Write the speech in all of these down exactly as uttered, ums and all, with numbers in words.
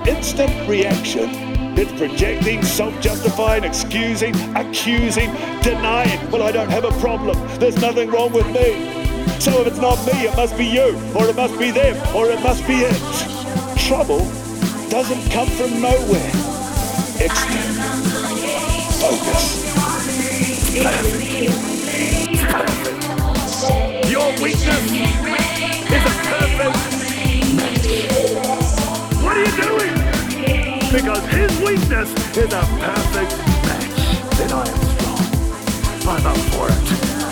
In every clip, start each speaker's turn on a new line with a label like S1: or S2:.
S1: instant reaction. It's projecting, self-justifying, excusing, accusing, denying. Well, I don't have a problem. There's nothing wrong with me. So if it's not me, it must be you, or it must be them, or it must be it. Trouble doesn't come from nowhere. External. Focus.
S2: Your weakness is a perfect match. What are you doing? Because his weakness is a perfect match. Then I am strong. I'm up for it.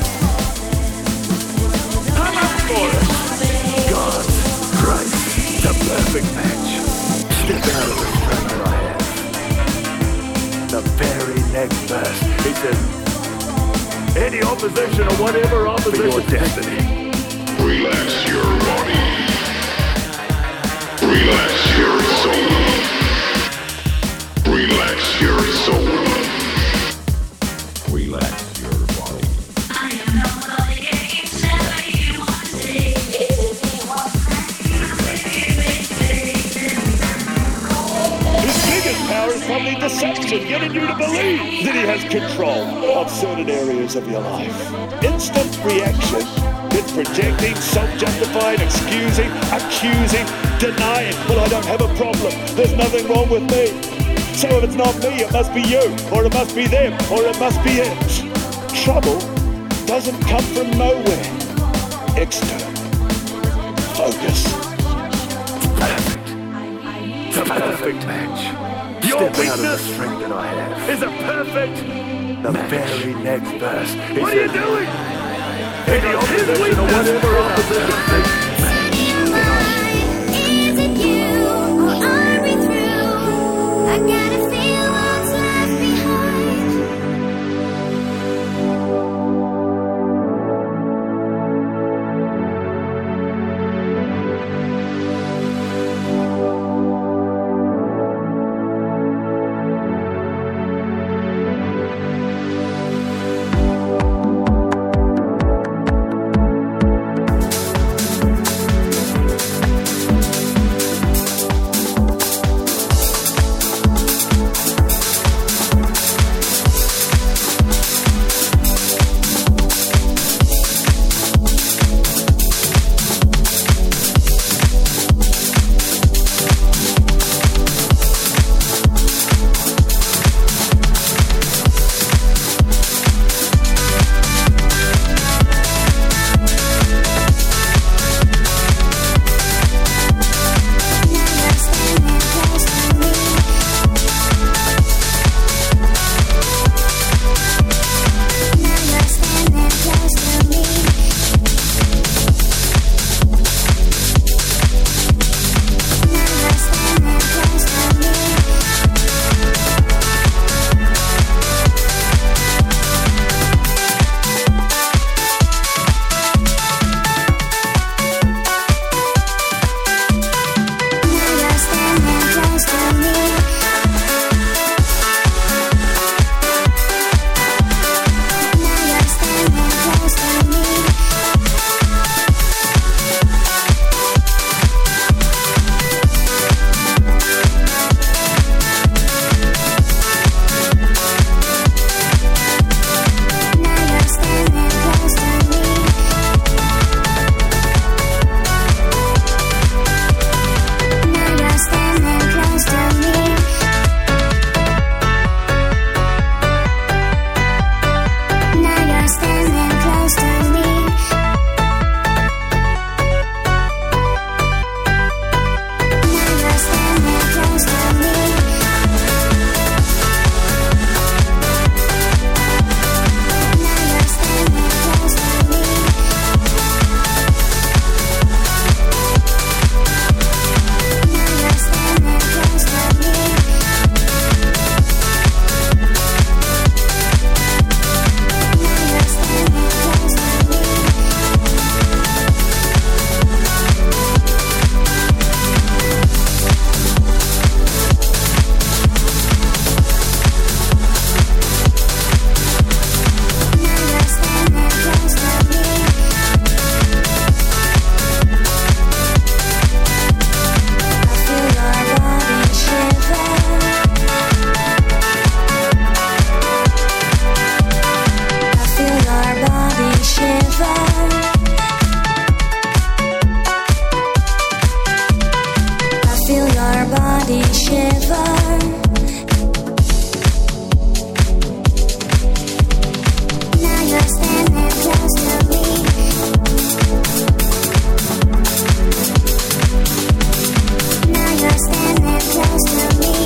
S2: I'm up for it. God's Christ, the perfect match. Step out of the struggle I have. The very next verse, he says, any opposition or whatever opposition, your destiny.
S3: Relax your body. Relax your soul. Relax your soul. Relax your body.
S4: I am nobody games, never you want to see.
S1: His biggest power is probably deception, getting you to believe that he has control of certain areas of your life. Instant reaction. It's projecting, self-justifying, excusing, accusing, denying. Well, I don't have a problem. There's nothing wrong with me. So if it's not me, it must be you, or it must be them, or it must be it. Trouble doesn't come from nowhere. External. Focus.
S2: Perfect. The perfect match. Your weakness
S5: strength that I have.
S2: is a perfect
S5: The
S2: match.
S5: very next verse.
S2: What are you doing? Any opposition or whatever opposition.
S4: Is it you or are we through? I gotta feel what's left behind. body shiver. Now you're standing close to me. Now you're standing close to me.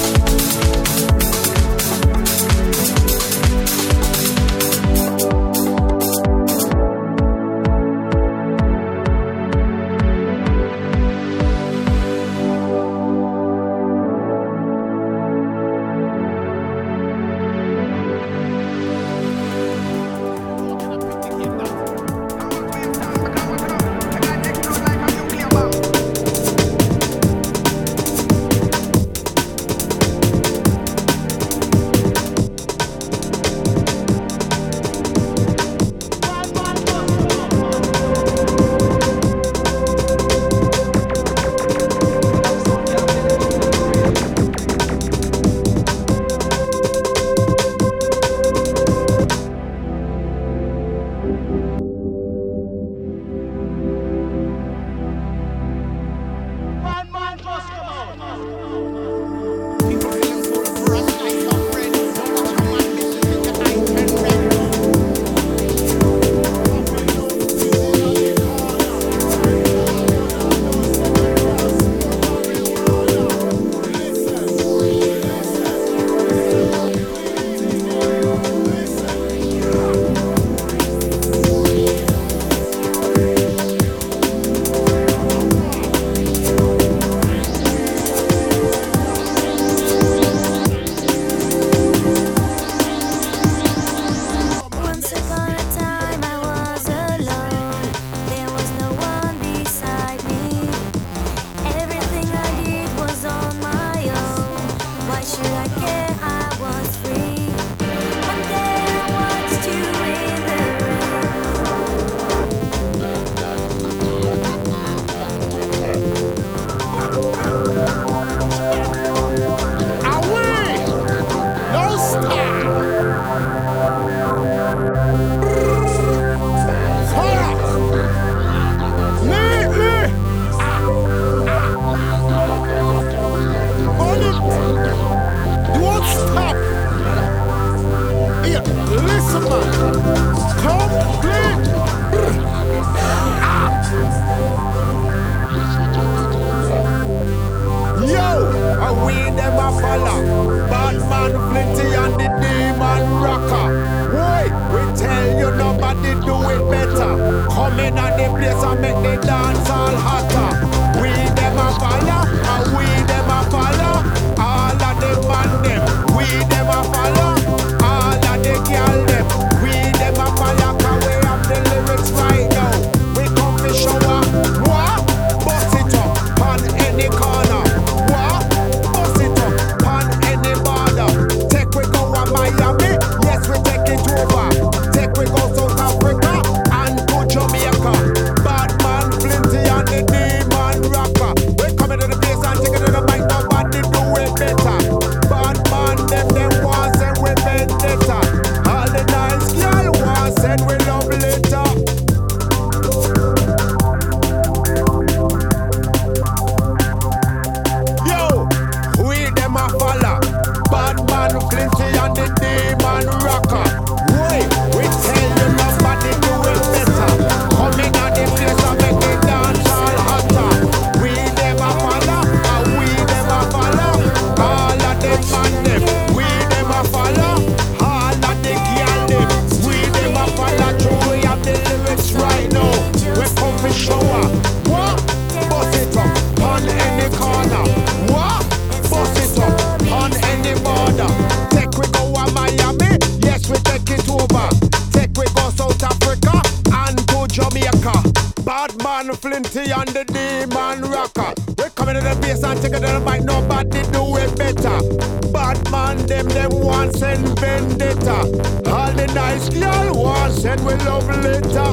S6: Flinty and the demon rocker. We coming to the base and take it to the mic. Nobody do it better. Bad man, them them want send vendetta. All the nice girl want send we love later.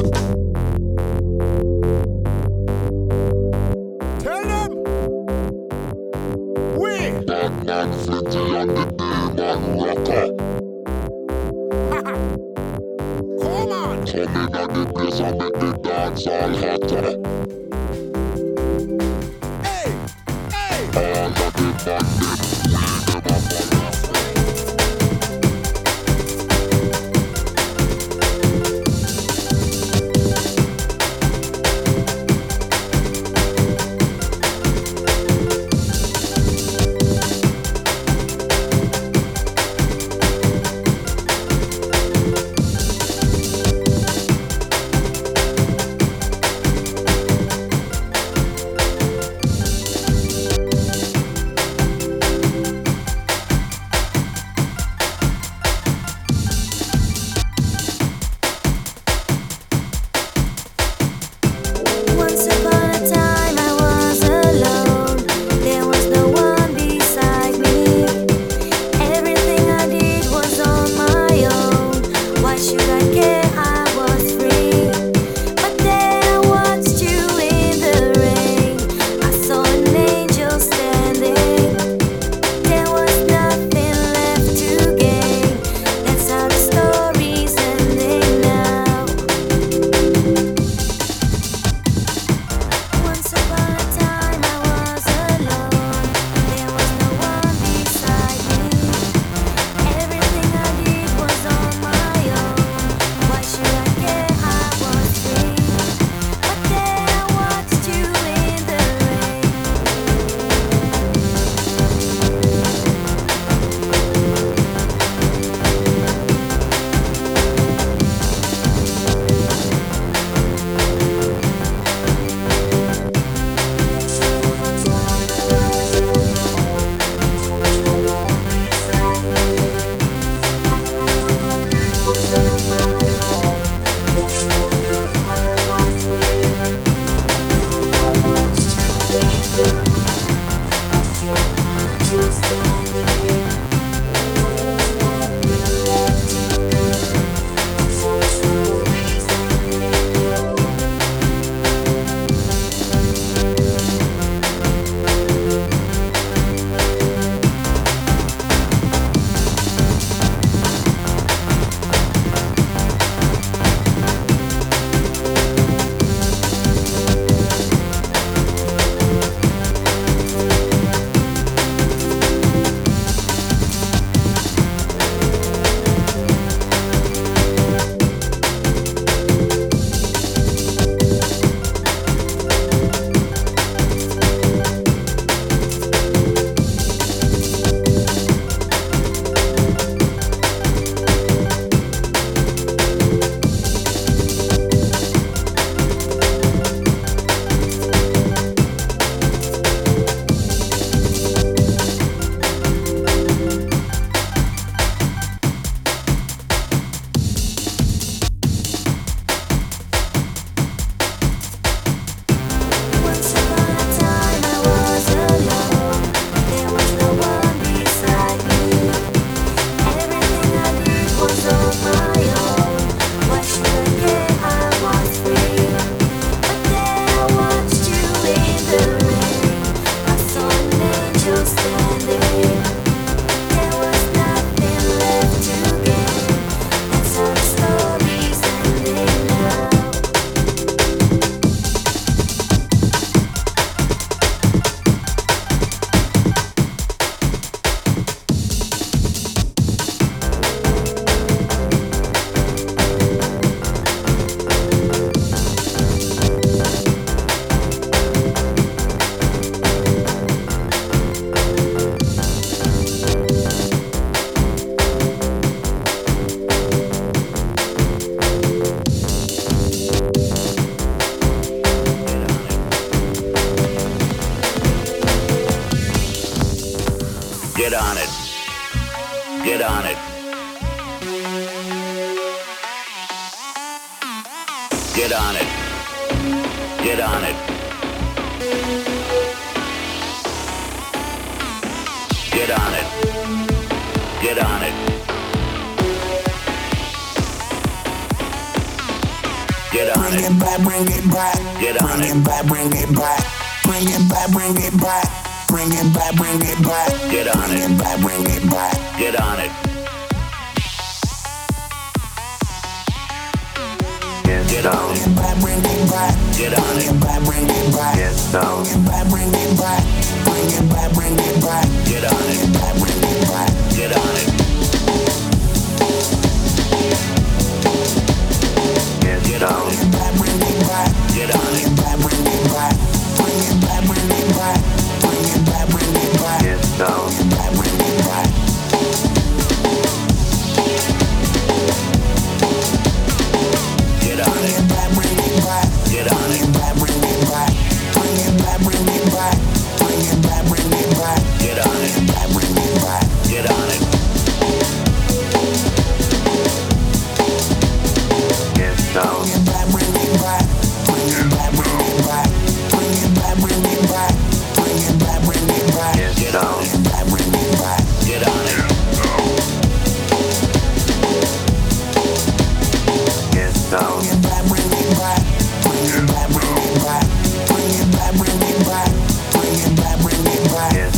S6: Tell them we
S3: Bad man, Flinty and the demon rocker.
S6: Come on.
S3: Coming at the place and make the dance all hotter.
S6: Hey, hey.
S3: All of the
S2: Get on it. Get on it. Get on it. Get on it. Get on it. Get on it. Get on
S7: bring
S2: it.
S7: it back, bring it back.
S2: Get on
S7: bring
S2: it.
S7: it back, bring it back. Bring it back, bring it back. Bring it back, bring it back.
S2: Get on
S7: bring
S2: it.
S7: it back, bring it back.
S2: Get on it. Get on
S7: Bring
S2: it.
S7: it back, bring it back.
S2: Get on
S7: Bring
S2: it.
S7: it back, bring it back.
S2: Get down.
S7: Bring it back, bring it back. Bring it back, bring it back.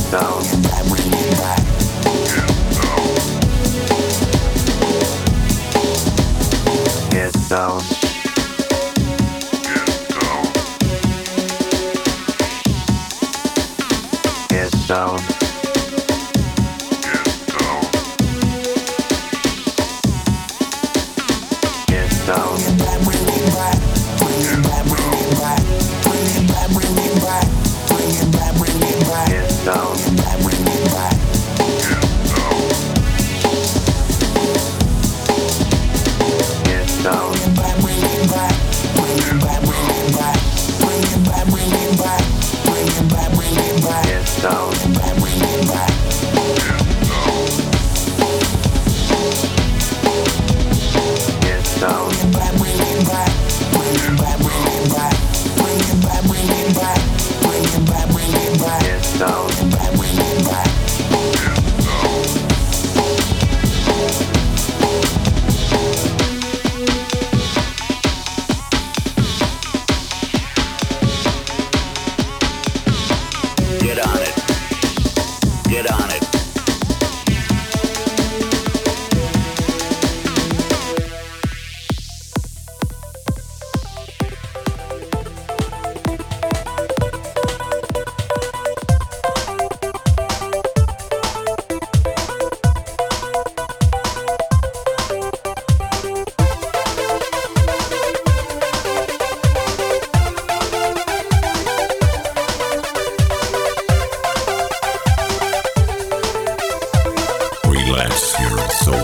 S5: down.
S7: Bring it back.
S5: Get down. Get down. Get down.
S7: Bring it back. Bring it back. Bring it back. Bring it back. Bring it back. Bring it back. Bring it back.
S5: Get down.
S7: Bring it back.
S5: Get down.
S7: Bring it back. Bring it back. Bring it back. Bring it back. Bring it back. Bring it back. Bring it back.
S5: Get down.
S7: Bring it back.
S5: Get down.
S7: Bring it back. Bring it back. Bring it back. Bring it back. Bring it back. Bring it back. Bring it back.
S5: Get down.
S7: Bring it back.
S2: Get on it. Get on it.
S3: Relax your soul.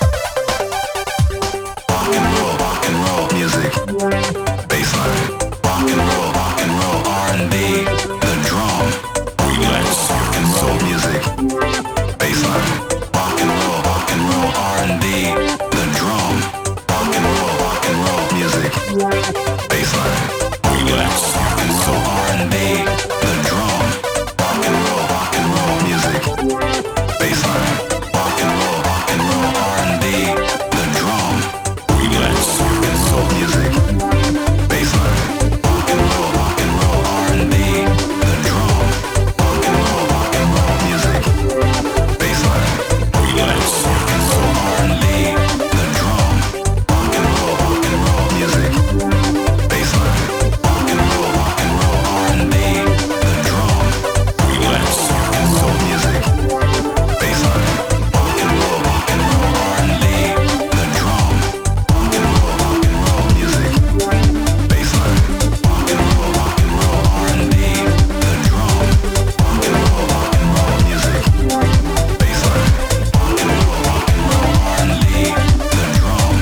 S8: Rock and roll, rock and roll music. Bassline. Rock and roll, rock and roll R and B. The drum.
S3: Relax
S8: Rock and roll music. Bassline. Rock and roll, rock and roll R and B. The drum. Rock and roll, rock and roll music. Bassline.
S3: Relax
S8: Rock and roll R and B. The drum. Rock and roll, rock and roll music. Bassline. Rock and roll, rock and roll R and B. The drum.
S3: Relax
S8: Rock and roll music. Bassline. Rock and roll, rock and roll R and B. The drum. Rock and roll, rock and roll music. Bassline.
S3: Relax
S8: Rock and roll R and B. The drum. Rock and roll, rock and roll music. Bassline. Rock and roll, rock and roll R and B. The drum.
S3: Relax
S8: Rock and roll music. Bassline. Rock and roll, rock and roll R and B. The drum. Rock and roll, rock and roll music. Bassline. Rock and roll, rock and roll R and B. The drum. Rock and roll, rock and roll music. Bassline. Rock and roll, rock and roll R and B. The drum.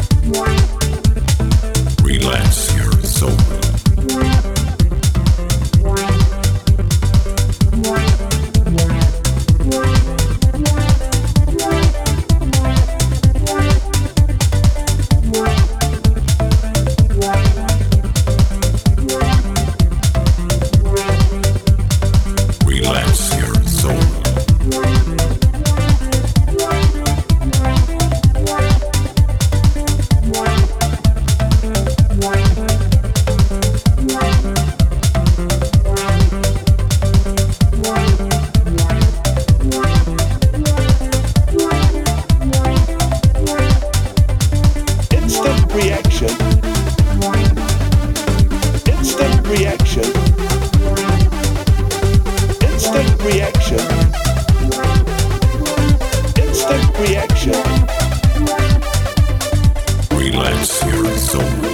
S3: Relax your soul. Relax your soul.
S1: Instant reaction. Instant reaction. Instant reaction. Instant reaction.
S3: Relax your soul.